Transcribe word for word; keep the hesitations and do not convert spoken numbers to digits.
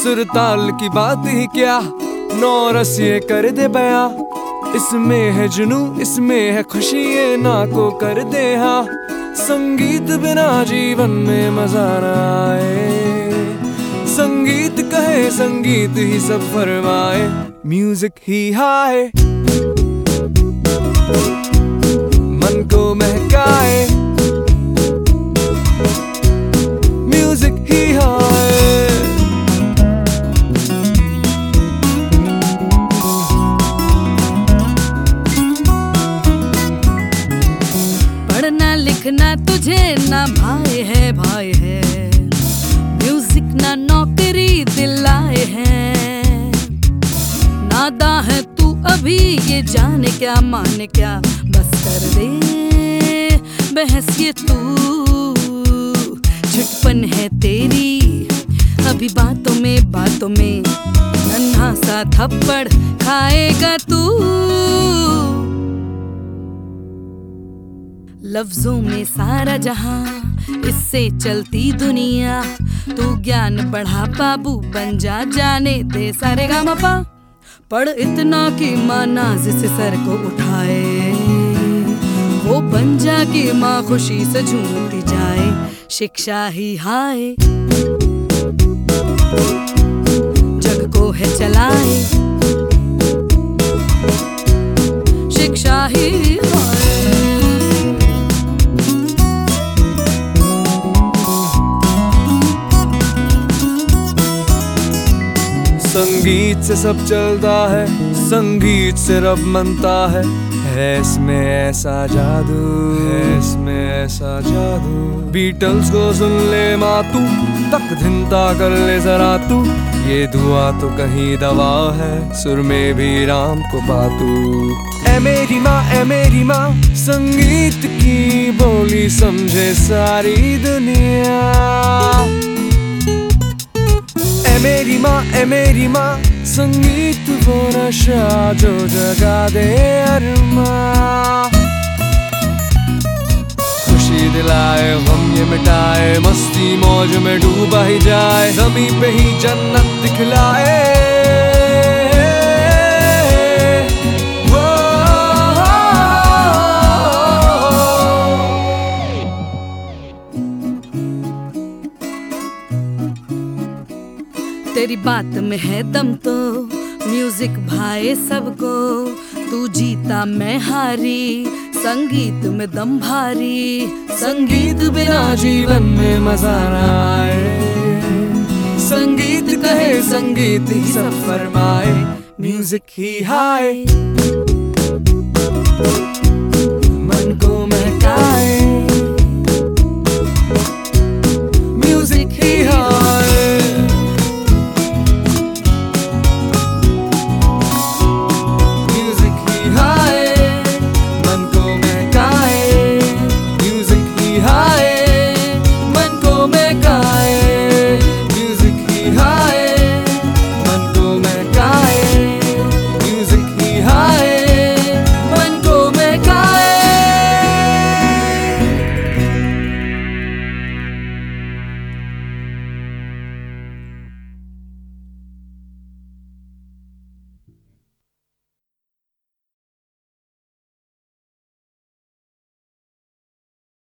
सुर ताल की बात ही क्या, नौ रस ये कर दे बया। इसमें है जुनू, इसमें है खुशी, ये ना को कर दे हाँ। संगीत बिना जीवन में मजा ना आए, संगीत कहे संगीत ही सब फरमाए। म्यूजिक ही हाय मन को महकाए, म्यूजिक ही हाय। पढ़ना लिखना तुझे ना भाई है भाई है, म्यूजिक ना नौकरी दिलाए है। नादा है तू अभी ये जाने क्या माने क्या, बस कर दे बहस ये तू। झटपन है तेरी अभी बातों में बातों में, नन्हा सा थप्पड़ खाएगा तू। लफ्जों में सारा जहां, इससे चलती दुनिया। तू ज्ञान बढ़ा बाबू बन जा, जाने दे सारे गामा। पढ़ इतना कि माँ नाज से सर को उठाए, वो बन जा कि माँ खुशी से झूमती जाए। शिक्षा ही हाय जग को है चलाए, शिक्षा ही हाय। संगीत से सब चलता है, संगीत से रब मनता है। है इसमें ऐसा जादू, है इसमें ऐसा जादू। बीटल्स को सुन ले माँ तू, तक धिनता कर ले जरा तू। ये दुआ तो कहीं दवा है, सुर में भी राम को पातू। ऐ मेरी माँ, ऐ मेरी माँ, संगीत की बोली समझे सारी दुनिया। ऐ मेरी माँ, ऐ मेरी माँ, संगीत वो नशा जो जगा दे अरमां। खुशी दिलाए गम ये मिटाए, मस्ती मौज में डूबा ही जाए। ज़मीं पे ही जन्नत दिखलाए। तेरी बात में है दम तो, म्यूजिक भाए सबको। तू जीता मैं हारी, संगीत में दम भारी। संगीत बिना जीवन में मजा ना आए, संगीत कहे संगीत ही सब फरमाए। म्यूजिक ही हाय।